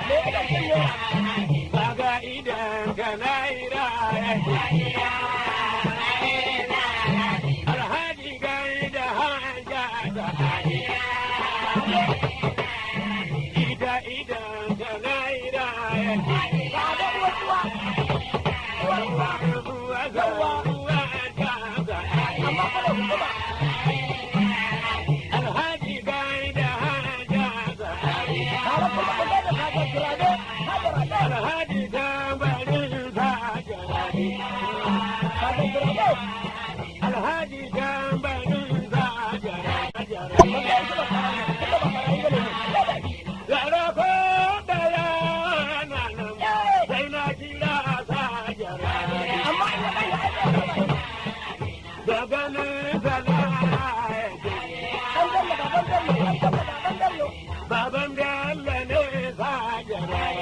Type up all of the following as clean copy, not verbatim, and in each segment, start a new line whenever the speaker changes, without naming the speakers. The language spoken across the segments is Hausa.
Baga idan ka na ira Alhaji gai da hanja da Ida idan ka na ira Alhaji gai da hanja da Alhaji tambarin sajari Alhaji tambarin sajari Larako da yana nan sai na kira sajari da ganin salaye Baban Bello ne sajari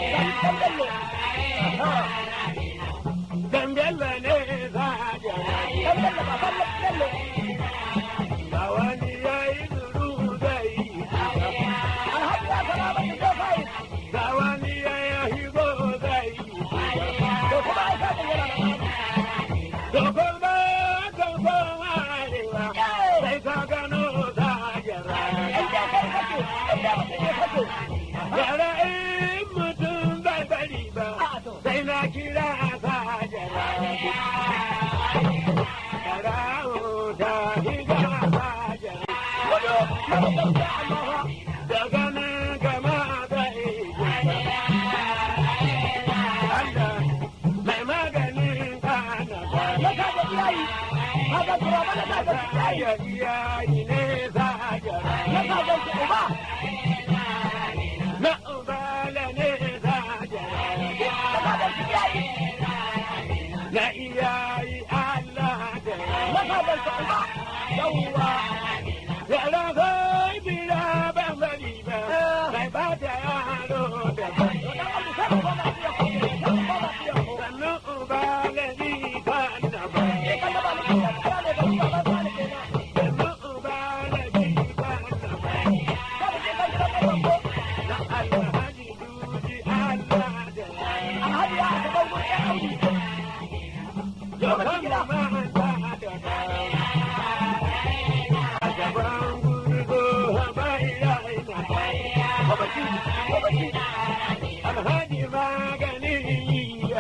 Dan Bello ne sajari Ba wani ya yi zuru zai Ba wani ya yi higo zai Dokon ba kan koma arewa sai ka gano sajari Yara in mutum bai bari ba sai na kira sajari Yarawo ta higa sajari Daga nan gama zai Allah mai maganin kana ba Ya iyayi ne sajari Na ubala ne sajari Na iyayi Allah da Yara zai bila ban bari ba Mai ba da yaro da ba Sannan ubala ni kana ba Sannan ubala ni kana ba Na Alhaji Duji Allah da Yokan da manta da ba A gaban gurgo bai raina Alhaji maganin yi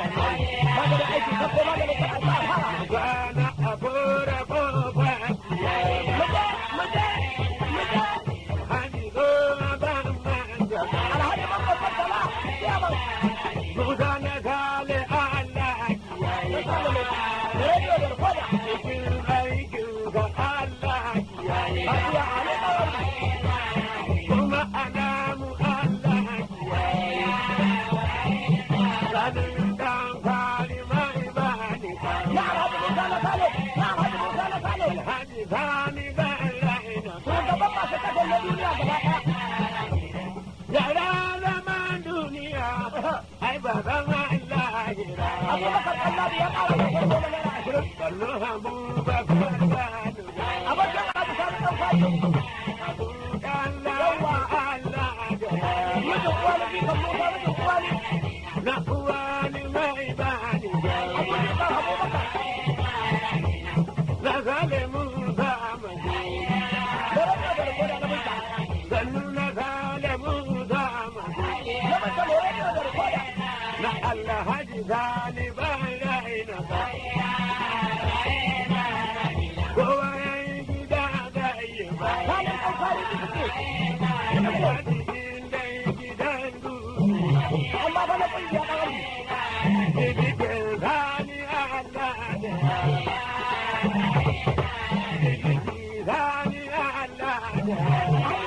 Gana a bora boba Alhaji zo ban manja Musa na kale Allah Cikin aikin ga Allah Kuma alamu Allah Sanin dan kwali mai bani Alhaji Sani ban raina Yara zaman duniya ai baban Allah gira Kallo Abubakar Sani Abu Allah Allah Na uwani mai bani Na zale Musa Madi Zannu na zale Musa Madi Na Allah Haji Zali bai raina ba Kowa ya yi gida da yi ba Wajihin dai gidan duni
Amma ba na kungiya ɗan
Bibikin Zani Allah da Bibiki Zani Allah da